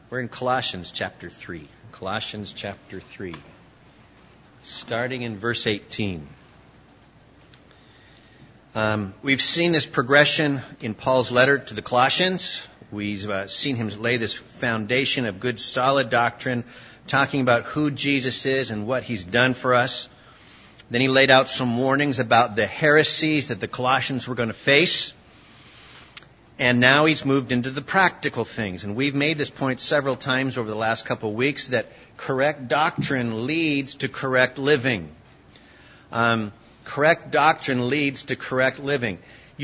We're in Colossians chapter 3. Colossians chapter 3. Starting in verse 18. We've seen this progression in Paul's letter to the Colossians. We've seen him lay this foundation of good, solid doctrine, talking about who Jesus is and what he's done for us. Then he laid out some warnings about the heresies that the Colossians were going to face. And now he's moved into the practical things. And we've made this point several times over the last couple of weeks that correct doctrine leads to correct living. Correct doctrine leads to correct living.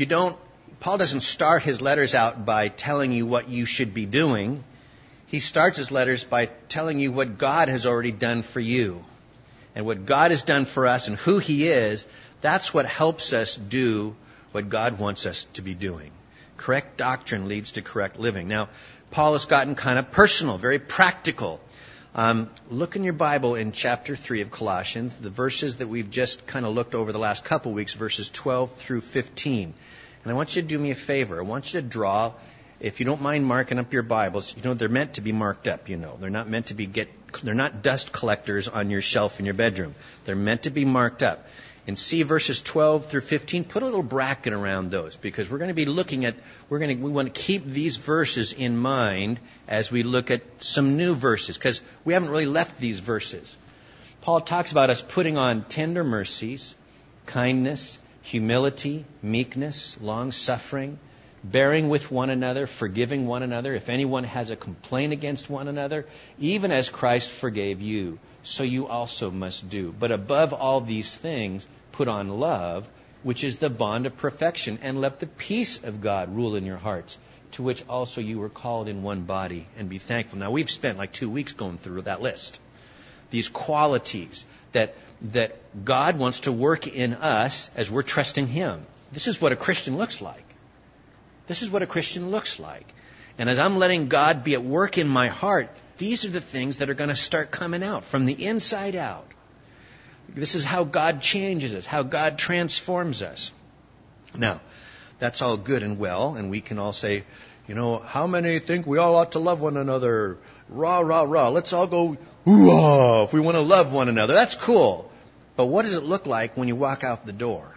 Paul doesn't start his letters out by telling you what you should be doing. He starts his letters by telling you what God has already done for you. And what God has done for us and who He is, that's what helps us do what God wants us to be doing. Correct doctrine leads to correct living. Now, Paul has gotten kind of personal, very practical. Look in your Bible in chapter 3 of Colossians, the verses that we've just kind of looked over the last couple weeks, verses 12 through 15. And I want you to do me a favor. I want you to draw, if you don't mind marking up your Bibles, they're meant to be marked up, They're not meant to be they're not dust collectors on your shelf in your bedroom. They're meant to be marked up. And see verses 12 through 15, put a little bracket around those, because we're going to be looking at, we want to keep these verses in mind as we look at some new verses, because we haven't really left these verses. Paul talks about us putting on tender mercies, kindness, humility, meekness, long-suffering, bearing with one another, forgiving one another. If anyone has a complaint against one another, even as Christ forgave you, so you also must do. But above all these things, put on love, which is the bond of perfection, and let the peace of God rule in your hearts, to which also you were called in one body, and be thankful. Now, we've spent like 2 weeks going through that list. These qualities that God wants to work in us as we're trusting Him. This is what a Christian looks like. This is what a Christian looks like. And as I'm letting God be at work in my heart, these are the things that are going to start coming out from the inside out. This is how God changes us, how God transforms us. Now, that's all good and well, and we can all say, how many think we all ought to love one another? Rah, rah, rah. Let's all go, hoo-ah, if we want to love one another. That's cool. But what does it look like when you walk out the door?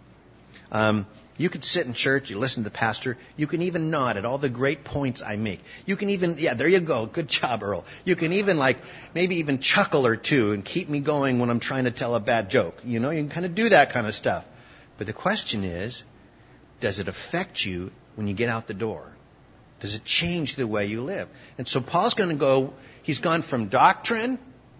You could sit in church, you listen to the pastor, you can even nod at all the great points I make. You can even, there you go, good job, Earl. You can even maybe even chuckle or two and keep me going when I'm trying to tell a bad joke. You can kind of do that kind of stuff. But the question is, does it affect you when you get out the door? Does it change the way you live? And so Paul's he's gone from doctrine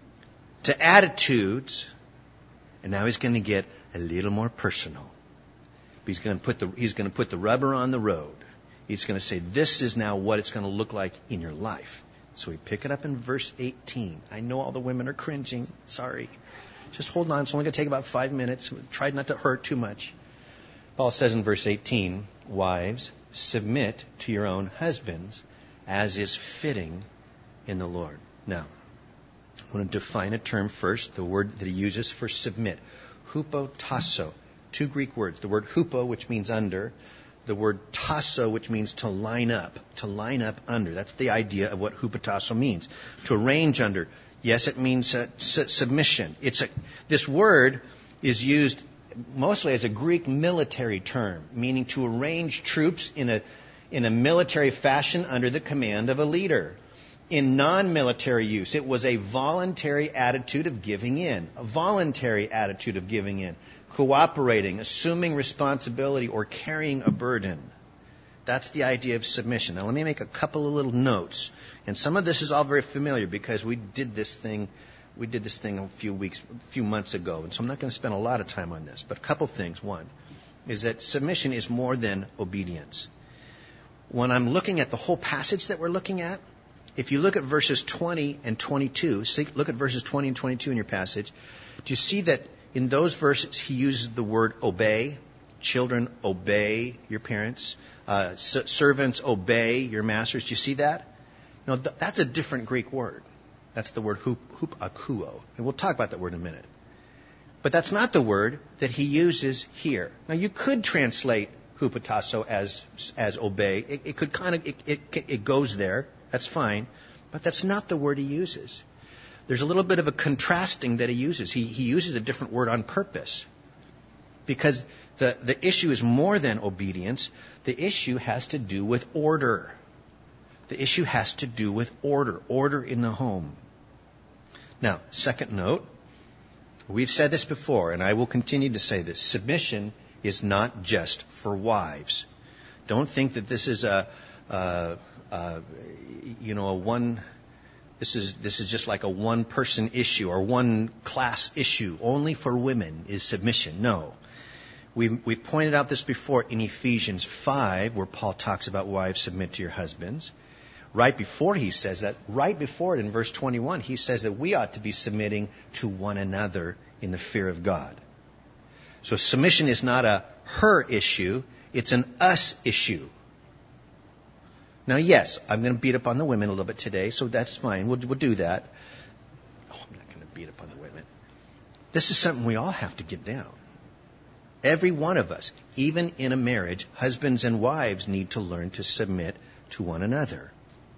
to attitudes, and now he's going to get a little more personal. He's going to put the rubber on the road. He's going to say, this is now what it's going to look like in your life. So we pick it up in verse 18. I know all the women are cringing. Sorry. Just hold on. It's only going to take about 5 minutes. Try not to hurt too much. Paul says in verse 18, wives, submit to your own husbands as is fitting in the Lord. Now, I want to define a term first, the word that he uses for submit. Hupotasso. 2 Greek words. The word hupo, which means under. The word tasso, which means to line up under. That's the idea of what hupotasso means. To arrange under. Yes, it means submission. This word is used mostly as a Greek military term, meaning to arrange troops in a military fashion under the command of a leader. In non-military use, it was a voluntary attitude of giving in. A voluntary attitude of giving in. Cooperating, assuming responsibility, or carrying a burden. That's the idea of submission. Now let me make a couple of little notes. And some of this is all very familiar because we did this thing a few months ago. And so I'm not going to spend a lot of time on this. But a couple things. One is that submission is more than obedience. When I'm looking at the whole passage that we're looking at, if you look at verses 20 and 22, look at verses 20 and 22 in your passage, do you see that in those verses, he uses the word obey. Children, obey your parents. Servants, obey your masters. Do you see that? No, that's a different Greek word. That's the word hupakuo. And we'll talk about that word in a minute. But that's not the word that he uses here. Now, you could translate hupotasso as obey. It goes there. That's fine. But that's not the word he uses. There's a little bit of a contrasting that he uses. He uses a different word on purpose. Because the issue is more than obedience. The issue has to do with order. The issue has to do with order. Order in the home. Now, second note. We've said this before, and I will continue to say this. Submission is not just for wives. Don't think that this is This is just like a one-person issue or one-class issue. Only for women is submission. No. We've pointed out this before in Ephesians 5, where Paul talks about wives submit to your husbands. Right before he says that, right before it in verse 21, he says that we ought to be submitting to one another in the fear of God. So submission is not a her issue, it's an us issue. Now, yes, I'm going to beat up on the women a little bit today, so that's fine. We'll do that. Oh, I'm not going to beat up on the women. This is something we all have to get down. Every one of us, even in a marriage, husbands and wives need to learn to submit to one another.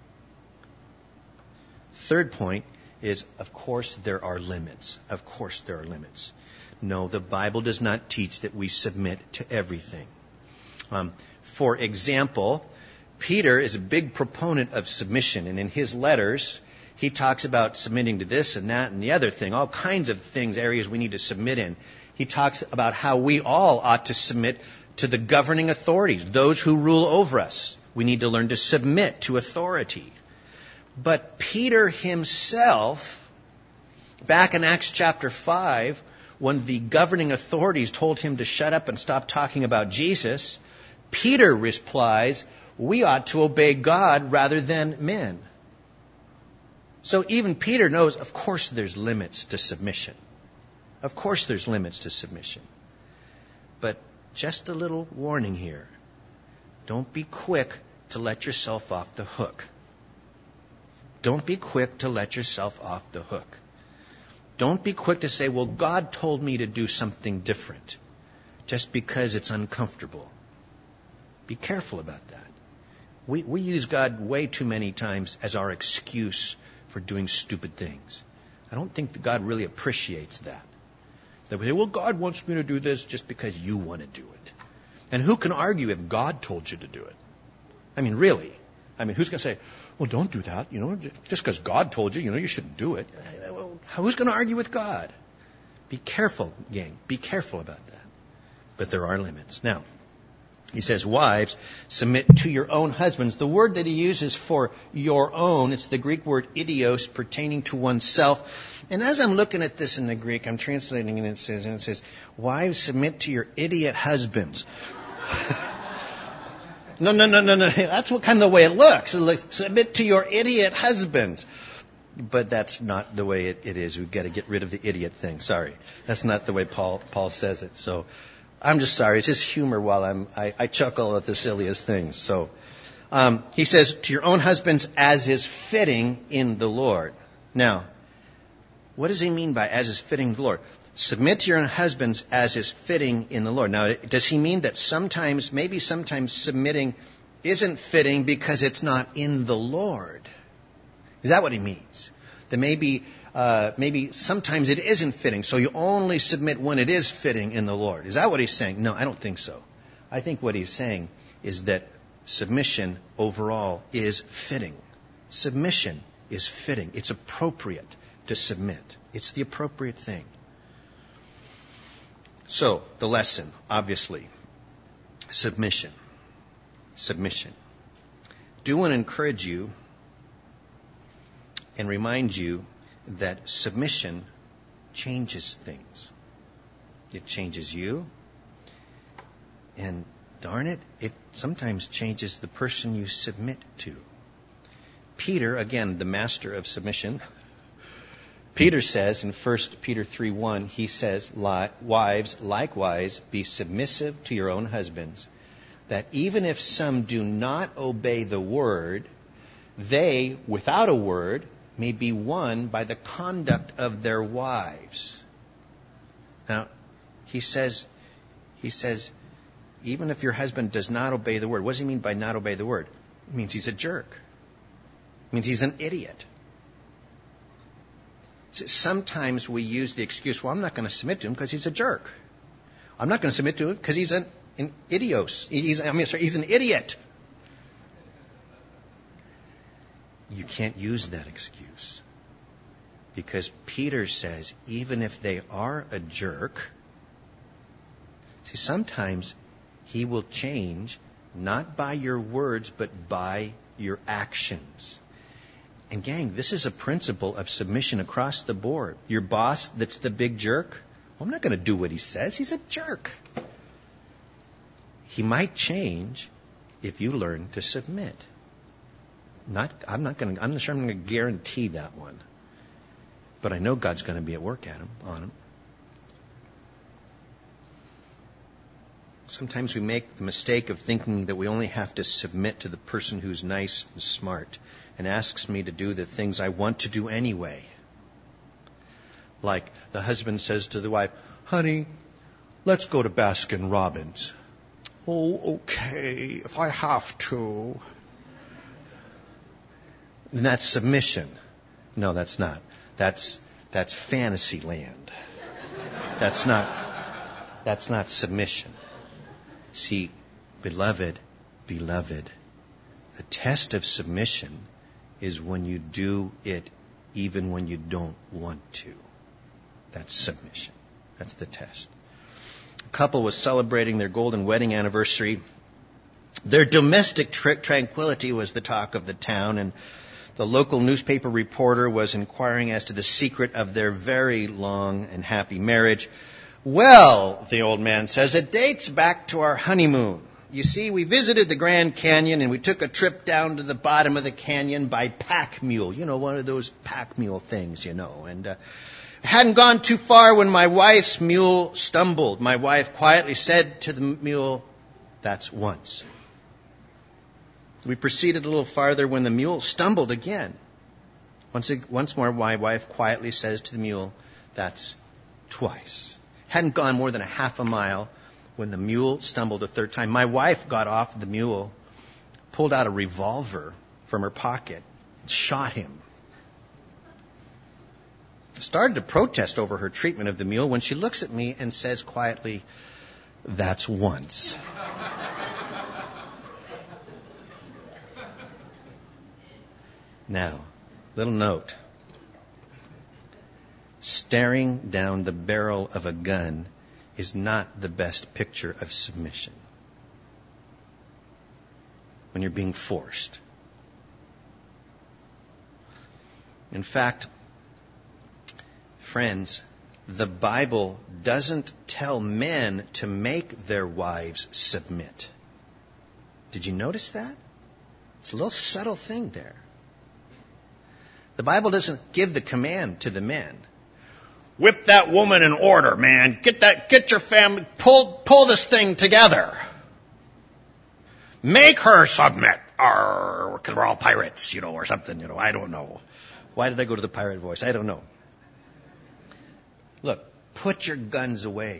Third point is, of course, there are limits. Of course, there are limits. No, the Bible does not teach that we submit to everything. For example, Peter is a big proponent of submission, and in his letters, he talks about submitting to this and that and the other thing, all kinds of things, areas we need to submit in. He talks about how we all ought to submit to the governing authorities, those who rule over us. We need to learn to submit to authority. But Peter himself, back in Acts chapter 5, when the governing authorities told him to shut up and stop talking about Jesus, Peter replies, we ought to obey God rather than men. So even Peter knows, of course, there's limits to submission. Of course there's limits to submission. But just a little warning here. Don't be quick to let yourself off the hook. Don't be quick to let yourself off the hook. Don't be quick to say, well, God told me to do something different just because it's uncomfortable. Be careful about that. We use God way too many times as our excuse for doing stupid things. I don't think that God really appreciates that. That we say, well, God wants me to do this just because you want to do it. And who can argue if God told you to do it? I mean, really. I mean, who's going to say, well, don't do that. Just because God told you, you shouldn't do it. Well, who's going to argue with God? Be careful, gang. Be careful about that. But there are limits. Now, he says, wives, submit to your own husbands. The word that he uses for your own, it's the Greek word idios, pertaining to oneself. And as I'm looking at this in the Greek, I'm translating it, and it says, wives, submit to your idiot husbands. No. That's what kind of the way it looks. Submit to your idiot husbands. But that's not the way it is. We've got to get rid of the idiot thing. Sorry. That's not the way Paul says it. So I'm just sorry. It's just humor while I chuckle at the silliest things. So he says, to your own husbands as is fitting in the Lord. Now, what does he mean by as is fitting in the Lord? Submit to your own husbands as is fitting in the Lord. Now, does he mean that sometimes submitting isn't fitting because it's not in the Lord? Is that what he means? That maybe sometimes it isn't fitting, so you only submit when it is fitting in the Lord. Is that what he's saying? No, I don't think so. I think what he's saying is that submission overall is fitting. Submission is fitting. It's appropriate to submit. It's the appropriate thing. So, the lesson, obviously, submission. Submission. Do want to encourage you and remind you that submission changes things. It changes you, and darn it, it sometimes changes the person you submit to. Peter, again, the master of submission, Peter says in 1 Peter 3:1, he says, wives, likewise, be submissive to your own husbands, that even if some do not obey the word, they, without a word, may be won by the conduct of their wives. Now, he says, even if your husband does not obey the word, what does he mean by not obey the word? It means he's a jerk. It means he's an idiot. Sometimes we use the excuse, well, I'm not going to submit to him because he's a jerk. I'm not going to submit to him because he's an idios. He's an idiot. You can't use that excuse. Because Peter says, even if they are a jerk, see, sometimes he will change, not by your words, but by your actions. And gang, this is a principle of submission across the board. Your boss that's the big jerk, well, I'm not going to do what he says. He's a jerk. He might change if you learn to submit. I'm not sure I'm going to guarantee that one. But I know God's going to be at work on him. Sometimes we make the mistake of thinking that we only have to submit to the person who's nice and smart and asks me to do the things I want to do anyway. Like the husband says to the wife, honey, let's go to Baskin Robbins. Oh, okay, if I have to. And that's submission. No, that's not. That's fantasy land. That's not submission. See, beloved, the test of submission is when you do it even when you don't want to. That's submission. That's the test. A couple was celebrating their golden wedding anniversary. Their domestic tranquility was the talk of the town, and the local newspaper reporter was inquiring as to the secret of their very long and happy marriage. Well, the old man says, it dates back to our honeymoon. You see, we visited the Grand Canyon and we took a trip down to the bottom of the canyon by pack mule. You know, one of those pack mule things, And hadn't gone too far when my wife's mule stumbled. My wife quietly said to the mule, that's once. We proceeded a little farther when the mule stumbled again. Once more, my wife quietly says to the mule, that's twice. Hadn't gone more than a half a mile when the mule stumbled a third time. My wife got off the mule, pulled out a revolver from her pocket, and shot him. Started to protest over her treatment of the mule when she looks at me and says quietly, that's once. Now, little note. Staring down the barrel of a gun is not the best picture of submission. When you're being forced. In fact, friends, the Bible doesn't tell men to make their wives submit. Did you notice that? It's a little subtle thing there. The Bible doesn't give the command to the men. Whip that woman in order, man. Get your family, pull this thing together. Make her submit, because we're all pirates, or something, I don't know. Why did I go to the pirate voice? I don't know. Look, put your guns away.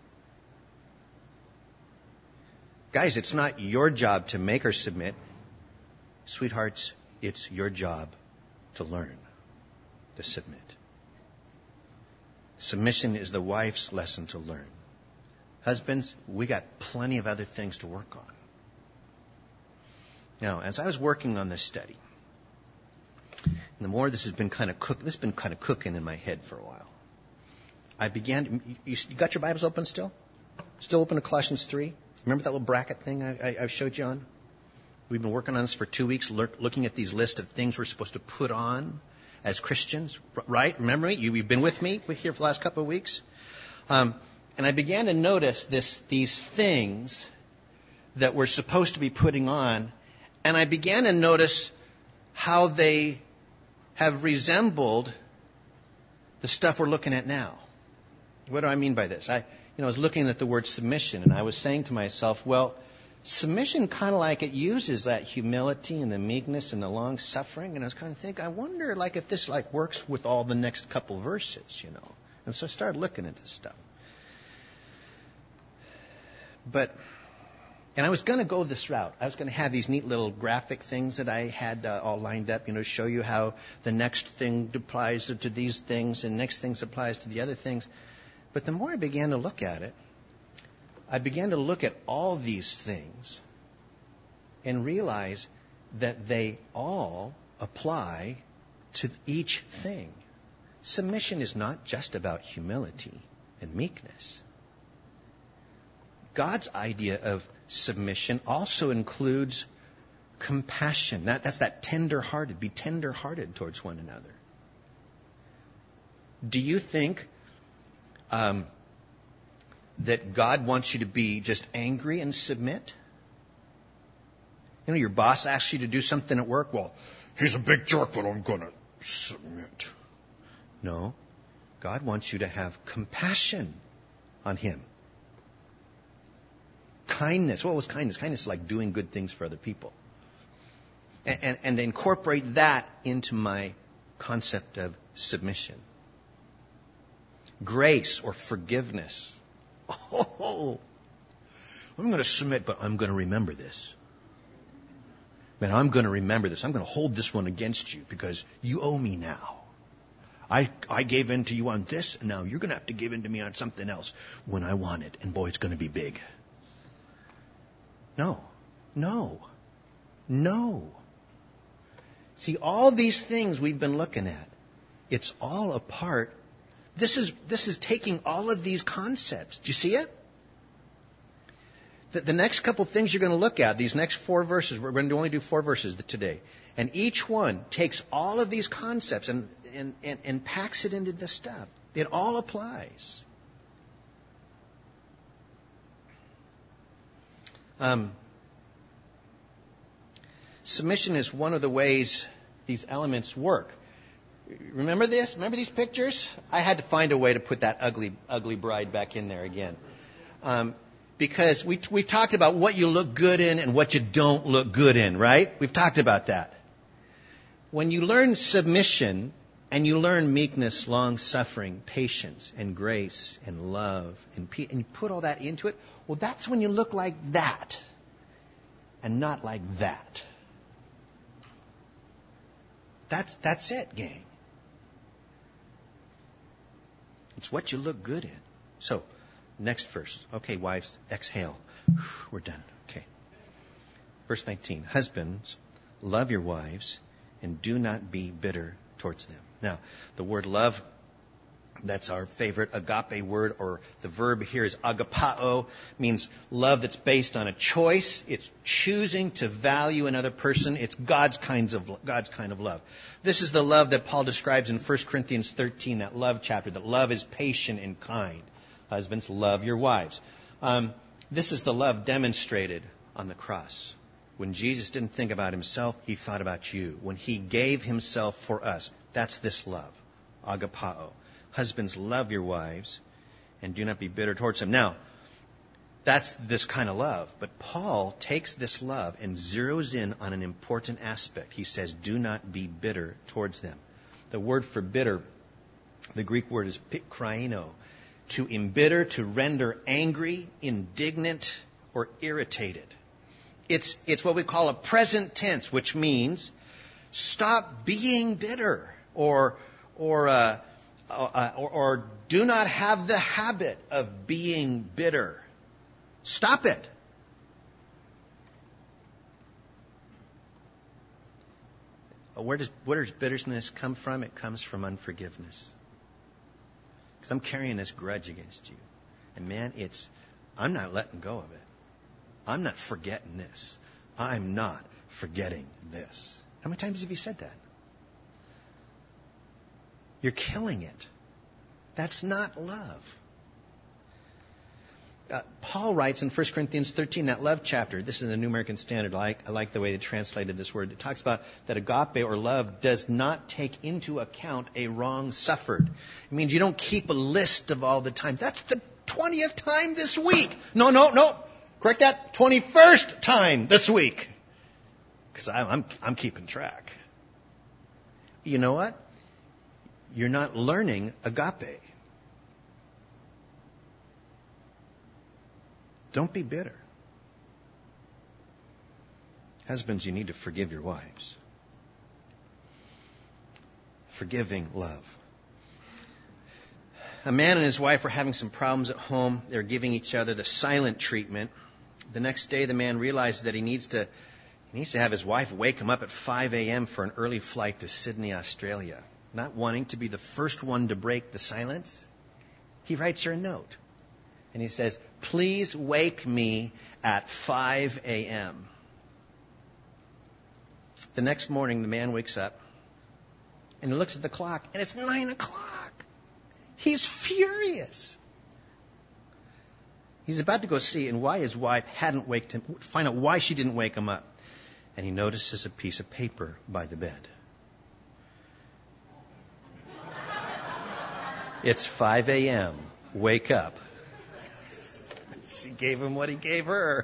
Guys, it's not your job to make her submit. Sweethearts, it's your job to learn to submit. Submission is the wife's lesson to learn. Husbands, we got plenty of other things to work on. Now, as I was working on this study, and the more this has been kind of cooking in my head for a while. I began. You got your Bibles open still? Still open to Colossians 3? Remember that little bracket thing I showed you on? We've been working on this for 2 weeks, looking at these lists of things we're supposed to put on as Christians, right? Remember me? You've been with me here for the last couple of weeks. And I began to notice these things that we're supposed to be putting on. And I began to notice how they have resembled the stuff we're looking at now. What do I mean by this? I was looking at the word submission, and I was saying to myself, well, submission kind of like it uses that humility and the meekness and the long suffering, and I was kind of thinking, I wonder if this works with all the next couple verses, And so I started looking at this stuff. And I was going to go this route. I was going to have these neat little graphic things that I had all lined up, show you how the next thing applies to these things and next thing applies to the other things. But the more I began to look at it, I began to look at all these things and realize that they all apply to each thing. Submission is not just about humility and meekness. God's idea of submission also includes compassion. That's that tender-hearted. Be tender-hearted towards one another. Do you think that God wants you to be just angry and submit? Your boss asks you to do something at work. Well, he's a big jerk, but I'm going to submit. No. God wants you to have compassion on him. Kindness. What was kindness? Kindness is like doing good things for other people. And incorporate that into my concept of submission. Grace or forgiveness. Oh, I'm going to submit, but I'm going to remember this. Man, I'm going to remember this. I'm going to hold this one against you because you owe me now. I gave in to you on this, and now you're going to have to give in to me on something else when I want it. And boy, it's going to be big. No. See, all these things we've been looking at, it's all a part. This is taking all of these concepts. Do you see it? The next couple things you're going to look at, these next 4 verses, we're going to only do 4 verses today. And each one takes all of these concepts and packs it into this stuff. It all applies. Submission is one of the ways these elements work. Remember this? Remember these pictures? I had to find a way to put that ugly bride back in there again. Because we talked about what you look good in and what you don't look good in, right? We've talked about that. When you learn submission and you learn meekness, long-suffering, patience, and grace, and love, and peace, and you put all that into it, well, that's when you look like that and not like that. That's it, gang. It's what you look good in. So, next verse. Okay, wives, exhale. We're done. Okay. Verse 19. Husbands, love your wives and do not be bitter towards them. Now, the word love, that's our favorite agape word, or the verb here is agapao, means love that's based on a choice. It's choosing to value another person. It's God's kind of love. This is the love that Paul describes in 1 Corinthians 13, that love chapter, that love is patient and kind. Husbands, love your wives. This is the love demonstrated on the cross. When Jesus didn't think about himself, he thought about you. When he gave himself for us, that's this love, agapao. Husbands, love your wives and do not be bitter towards them. Now, that's this kind of love. But Paul takes this love and zeroes in on an important aspect. He says, do not be bitter towards them. The word for bitter, the Greek word is pikraino. To embitter, to render angry, indignant, or irritated. It's what we call a present tense, which means stop being bitter, or do not have the habit of being bitter. Stop it. Where does bitterness come from? It comes from unforgiveness. Because I'm carrying this grudge against you. And man, I'm not letting go of it. I'm not forgetting this. I'm not forgetting this. How many times have you said that? You're killing it. That's not love. Paul writes in 1 Corinthians 13, that love chapter. This is the New American Standard. I like the way they translated this word. It talks about that agape or love does not take into account a wrong suffered. It means you don't keep a list of all the time. That's the 20th time this week. No. Correct that. 21st time this week. Because I'm keeping track. You know what? You're not learning agape. Don't be bitter. Husbands, you need to forgive your wives. Forgiving love. A man and his wife are having some problems at home. They're giving each other the silent treatment. The next day, the man realizes that he needs to have his wife wake him up at 5 a.m. for an early flight to Sydney, Australia. Not wanting to be the first one to break the silence, he writes her a note. And he says, "Please wake me at 5 a.m. The next morning, the man wakes up and he looks at the clock, and it's 9 o'clock. He's furious. He's about to go see and why his wife hadn't waked him, find out why she didn't wake him up. And he notices a piece of paper by the bed. It's 5 a.m. Wake up. She gave him what he gave her.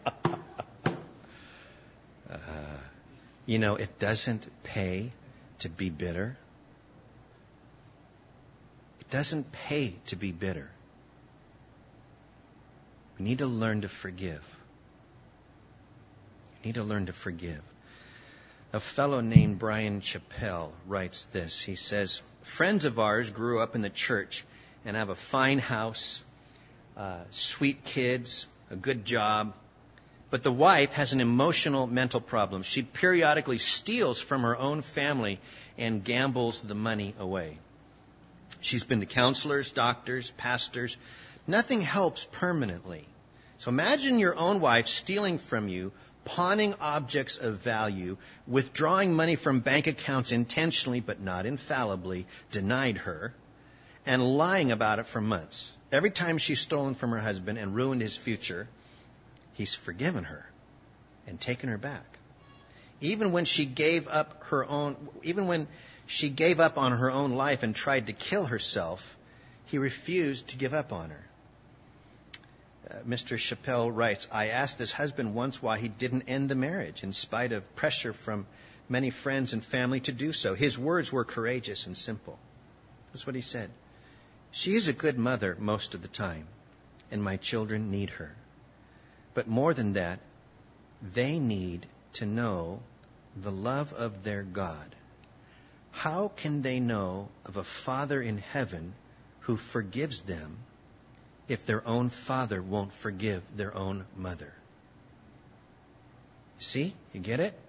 It doesn't pay to be bitter. It doesn't pay to be bitter. We need to learn to forgive. We need to learn to forgive. A fellow named Brian Chappell writes this. He says, "Friends of ours grew up in the church and have a fine house, sweet kids, a good job. But the wife has an emotional mental problem. She periodically steals from her own family and gambles the money away. She's been to counselors, doctors, pastors. Nothing helps permanently. So imagine your own wife stealing from you, pawning objects of value, withdrawing money from bank accounts intentionally but not infallibly, denied her, and lying about it for months. Every time she's stolen from her husband and ruined his future, he's forgiven her and taken her back. Even when she gave up on her own life and tried to kill herself, he refused to give up on her." Mr. Chappell writes, "I asked this husband once why he didn't end the marriage in spite of pressure from many friends and family to do so. His words were courageous and simple. That's what he said. She is a good mother most of the time, and my children need her. But more than that, they need to know the love of their God. How can they know of a Father in heaven who forgives them if their own father won't forgive their own mother?" See? You get it?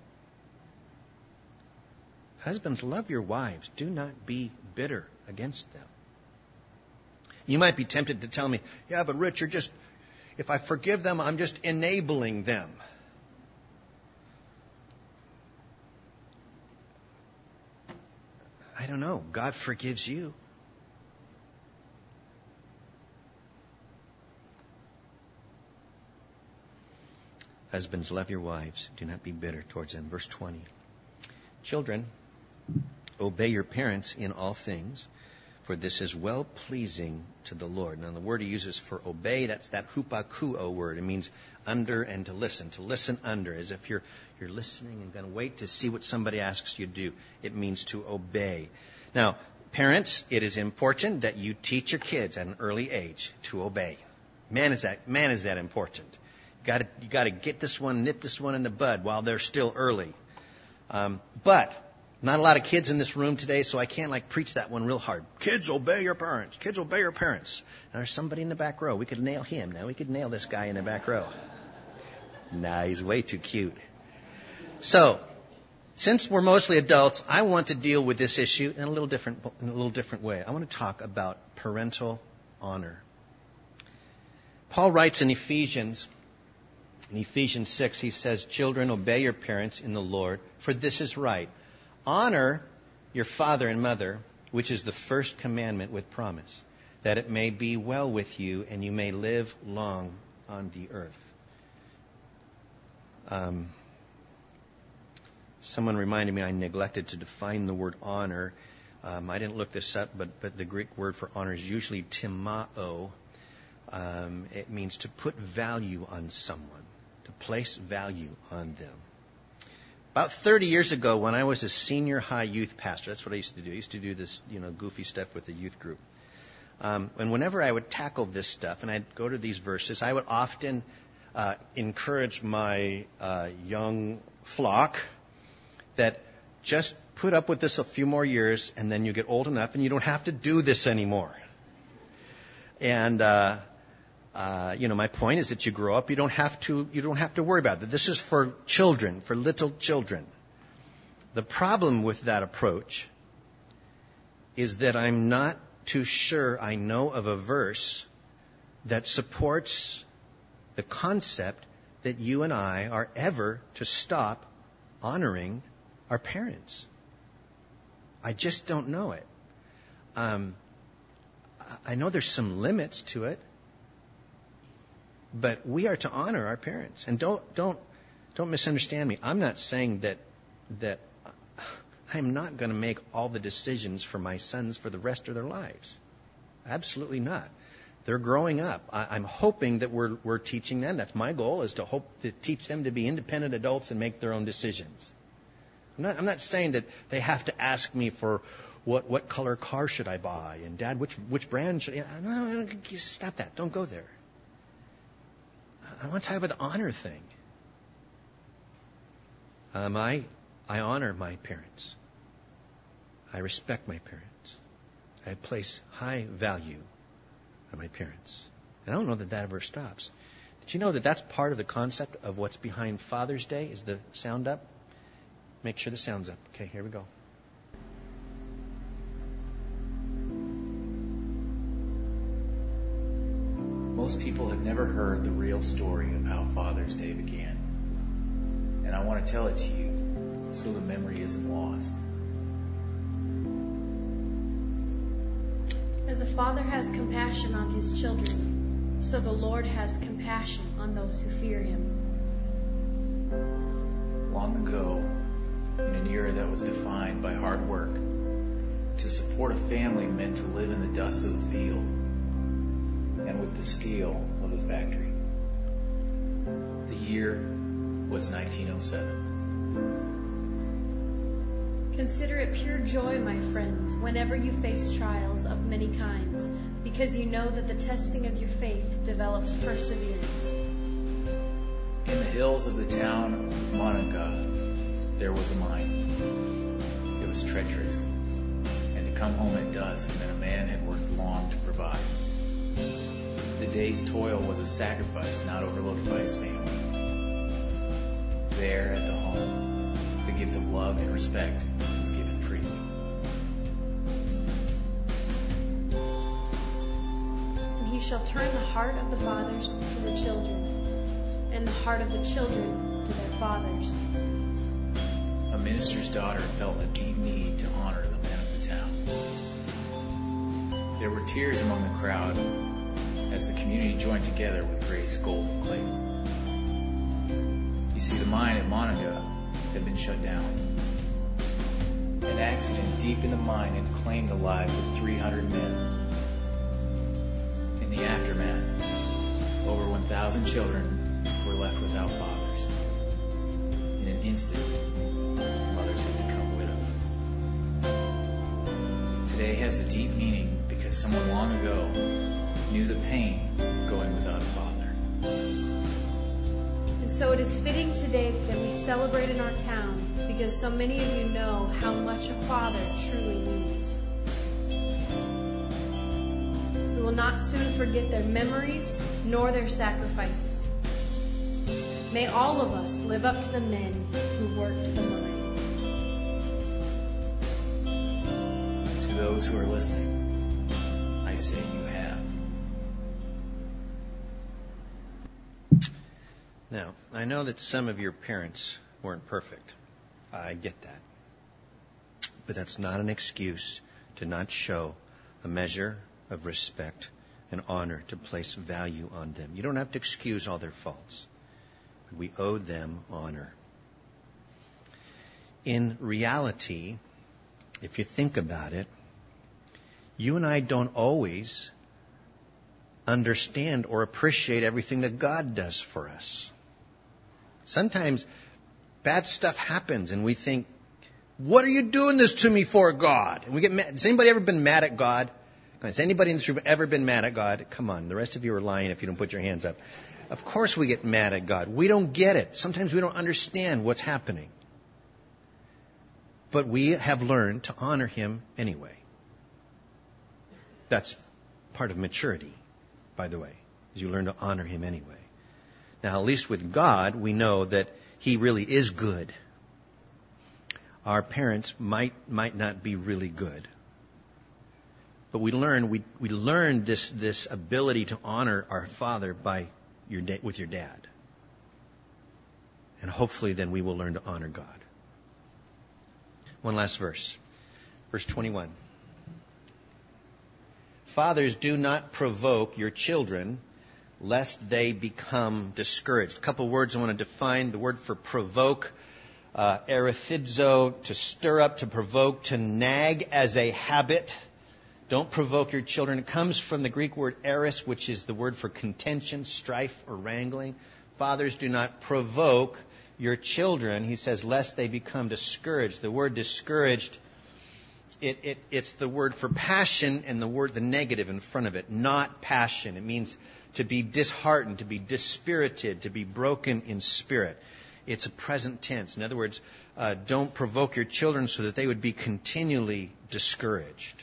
Husbands, love your wives. Do not be bitter against them. You might be tempted to tell me, "Yeah, but Rich, if I forgive them, I'm just enabling them." I don't know. God forgives you. Husbands, love your wives. Do not be bitter towards them. Verse 20. "Children, obey your parents in all things, for this is well-pleasing to the Lord." Now, the word he uses for obey, that's that hupakuo word. It means under and to listen under, as if you're listening and going to wait to see what somebody asks you to do. It means to obey. Now, parents, it is important that you teach your kids at an early age to obey. Man, is that important. You got to get this one, nip this one in the bud while they're still early. But not a lot of kids in this room today, so I can't preach that one real hard. Kids, obey your parents. Kids, obey your parents. Now, there's somebody in the back row. We could nail him. Now we could nail this guy in the back row. Nah, he's way too cute. So, since we're mostly adults, I want to deal with this issue in a little different way. I want to talk about parental honor. Paul writes in Ephesians 6, he says, "Children, obey your parents in the Lord, for this is right. Honor your father and mother, which is the first commandment with promise, that it may be well with you and you may live long on the earth." Someone reminded me I neglected to define the word honor. I didn't look this up, but the Greek word for honor is usually timao. It means to put value on someone, to place value on them. About 30 years ago, when I was a senior high youth pastor, that's what I used to do. I used to do this, goofy stuff with the youth group. And whenever I would tackle this stuff and I'd go to these verses, I would often encourage my young flock that just put up with this a few more years, and then you get old enough and you don't have to do this anymore. And my point is that you grow up, you don't have to worry about it. This is for children, for little children. The problem with that approach is that I'm not too sure I know of a verse that supports the concept that you and I are ever to stop honoring our parents. I just don't know it. I know there's some limits to it, but we are to honor our parents. And don't misunderstand me. I'm not saying that I'm not going to make all the decisions for my sons for the rest of their lives. Absolutely not. They're growing up. I'm hoping that we're teaching them. That's my goal, is to hope to teach them to be independent adults and make their own decisions. I'm not saying that they have to ask me for what color car should I buy, and Dad, which brand should I? No, stop that. Don't go there. I want to talk about the honor thing. I honor my parents. I respect my parents. I place high value on my parents. And I don't know that ever stops. Did you know that that's part of the concept of what's behind Father's Day? Is the sound up? Make sure the sound's up. Okay, here we go. Most people have never heard the real story of how Father's Day began. And I want to tell it to you so the memory isn't lost. As a father has compassion on his children, so the Lord has compassion on those who fear him. Long ago, in an era that was defined by hard work, to support a family meant to live in the dust of the field and with the steel of the factory. The year was 1907. Consider it pure joy, my friends, whenever you face trials of many kinds, because you know that the testing of your faith develops perseverance. In the hills of the town of Monongah, there was a mine. It was treacherous, and to come home at dusk meant a man had worked long to provide. The day's toil was a sacrifice not overlooked by his family. There at the home, the gift of love and respect was given freely. And he shall turn the heart of the fathers to the children, and the heart of the children to their fathers. A minister's daughter felt a deep need to honor the men of the town. There were tears among the crowd as the community joined together with Grace Golden-Clayton. You see, the mine at Monongah had been shut down. An accident deep in the mine had claimed the lives of 300 men. In the aftermath, over 1,000 children were left without fathers. In an instant, mothers had become widows. Today has a deep meaning because someone long ago knew the pain of going without a father. And so it is fitting today that we celebrate in our town, because so many of you know how much a father truly means. We will not soon forget their memories nor their sacrifices. May all of us live up to the men who worked the mine. To those who are listening, I say you have. Now, I know that some of your parents weren't perfect. I get that. But that's not an excuse to not show a measure of respect and honor, to place value on them. You don't have to excuse all their faults. But we owe them honor. In reality, if you think about it, you and I don't always understand or appreciate everything that God does for us. Sometimes bad stuff happens and we think, what are you doing this to me for, God? And we get mad. Has anybody ever been mad at God? Has anybody in this room ever been mad at God? Come on, the rest of you are lying if you don't put your hands up. Of course we get mad at God. We don't get it. Sometimes we don't understand what's happening. But we have learned to honor him anyway. That's part of maturity, by the way, is you learn to honor him anyway. Now, at least with God, we know that he really is good. Our parents might not be really good. But we learn this ability to honor our father with your dad. And hopefully then we will learn to honor God. One last verse. Verse 21. Fathers, do not provoke your children, lest they become discouraged. A couple words I want to define. The word for provoke, erethizo, to stir up, to provoke, to nag as a habit. Don't provoke your children. It comes from the Greek word eris, which is the word for contention, strife, or wrangling. Fathers, do not provoke your children, he says, lest they become discouraged. The word discouraged, it's the word for passion and the negative in front of it, not passion. It means to be disheartened, to be dispirited, to be broken in spirit. It's a present tense. In other words, don't provoke your children so that they would be continually discouraged.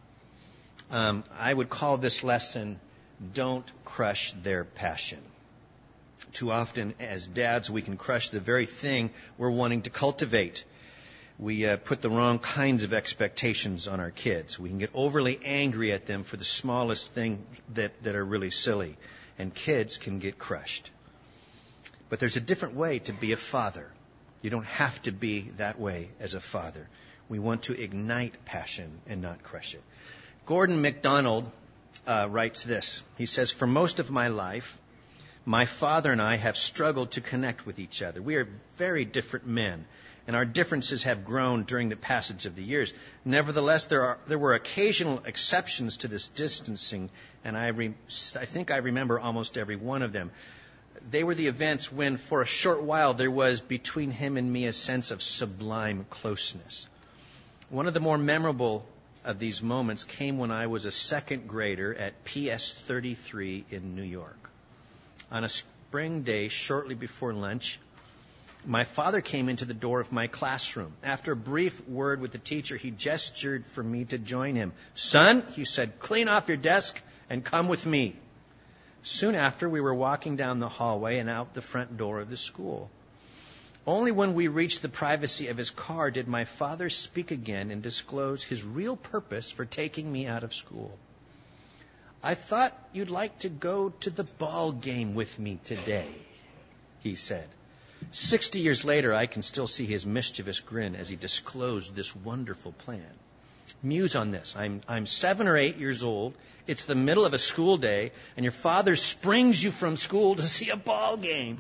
I would call this lesson, don't crush their passion. Too often, as dads, we can crush the very thing we're wanting to cultivate. We put the wrong kinds of expectations on our kids. We can get overly angry at them for the smallest thing that are really silly. And kids can get crushed. But there's a different way to be a father. You don't have to be that way as a father. We want to ignite passion and not crush it. Gordon MacDonald writes this. He says, for most of my life, my father and I have struggled to connect with each other. We are very different men, and our differences have grown during the passage of the years. Nevertheless, there were occasional exceptions to this distancing, and I think I remember almost every one of them. They were the events when, for a short while, there was between him and me a sense of sublime closeness. One of the more memorable of these moments came when I was a second grader at PS 33 in New York. On a spring day, shortly before lunch, my father came into the door of my classroom. After a brief word with the teacher, he gestured for me to join him. Son, he said, clean off your desk and come with me. Soon after, we were walking down the hallway and out the front door of the school. Only when we reached the privacy of his car did my father speak again and disclose his real purpose for taking me out of school. I thought you'd like to go to the ball game with me today, he said. 60 years later, I can still see his mischievous grin as he disclosed this wonderful plan. Muse on this. I'm 7 or 8 years old. It's the middle of a school day, and your father springs you from school to see a ball game.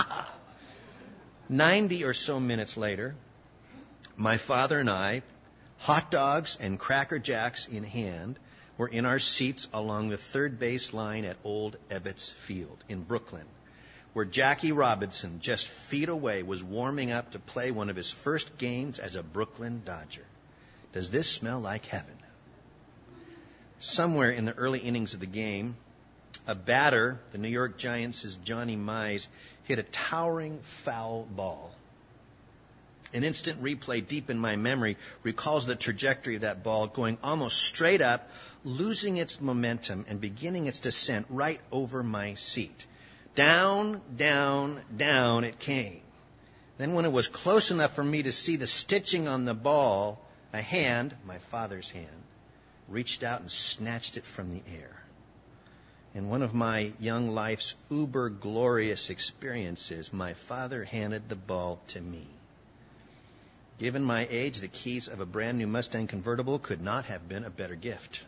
90 or so minutes later, my father and I, hot dogs and Cracker Jacks in hand, were in our seats along the third base line at Old Ebbets Field in Brooklyn, where Jackie Robinson, just feet away, was warming up to play one of his first games as a Brooklyn Dodger. Does this smell like heaven? Somewhere in the early innings of the game, a batter, the New York Giants' Johnny Mize, hit a towering foul ball. An instant replay deep in my memory recalls the trajectory of that ball going almost straight up, losing its momentum and beginning its descent right over my seat. Down, down, down it came. Then when it was close enough for me to see the stitching on the ball, a hand, my father's hand, reached out and snatched it from the air. In one of my young life's uber glorious experiences, my father handed the ball to me. Given my age, the keys of a brand new Mustang convertible could not have been a better gift.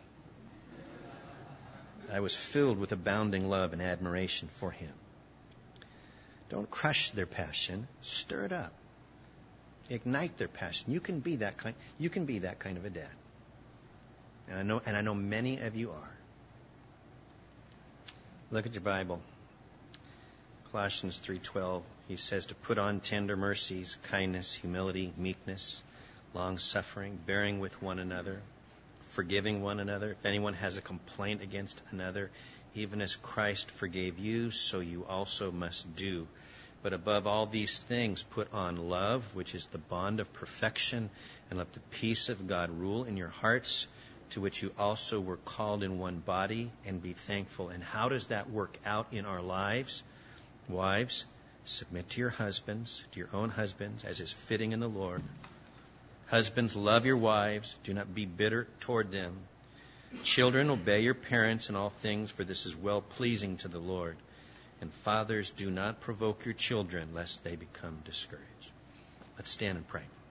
I was filled with abounding love and admiration for him. Don't crush their passion, stir it up. Ignite their passion. You can be that kind of a dad. And I know many of you are. Look at your Bible. Colossians 3:12, he says to put on tender mercies, kindness, humility, meekness, long-suffering, bearing with one another, forgiving one another. If anyone has a complaint against another, even as Christ forgave you, so you also must do. But above all these things, put on love, which is the bond of perfection, and let the peace of God rule in your hearts, to which you also were called in one body, and be thankful. And how does that work out in our lives? Wives, submit to your husbands, to your own husbands, as is fitting in the Lord. Husbands, love your wives. Do not be bitter toward them. Children, obey your parents in all things, for this is well-pleasing to the Lord. And fathers, do not provoke your children, lest they become discouraged. Let's stand and pray.